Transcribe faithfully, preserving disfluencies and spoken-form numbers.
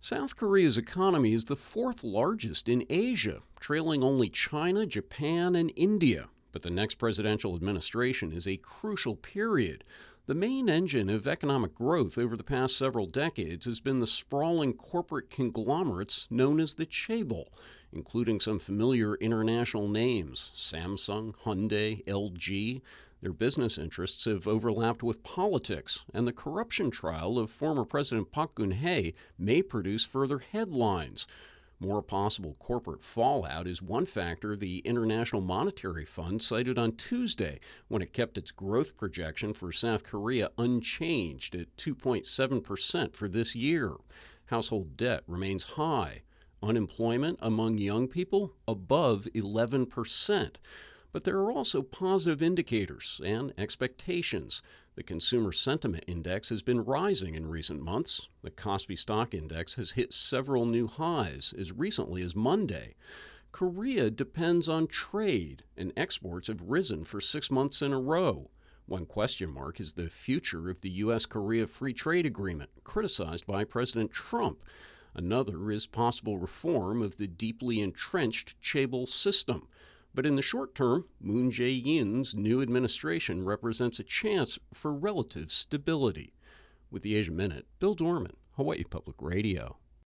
South Korea's economy is the fourth largest in Asia, trailing only China, Japan, and India. But the next presidential administration is a crucial period. The main engine of economic growth over the past several decades has been the sprawling corporate conglomerates known as the chaebol, including some familiar international names, Samsung, Hyundai, L G. Their business interests have overlapped with politics, and the corruption trial of former President Park Geun-hye may produce further headlines. More possible corporate fallout is one factor the International Monetary Fund cited on Tuesday when it kept its growth projection for South Korea unchanged at two point seven percent for this year. Household debt remains high. Unemployment among young people above eleven percent. But there are also positive indicators and expectations. The Consumer Sentiment Index has been rising in recent months. The Kospi Stock Index has hit several new highs as recently as Monday. Korea depends on trade, and exports have risen for six months in a row. One question mark is the future of the U S Korea Free Trade Agreement, criticized by President Trump. Another is possible reform of the deeply entrenched chaebol system. But in the short term, Moon Jae-in's new administration represents a chance for relative stability. With the Asia Minute, Bill Dorman, Hawaii Public Radio.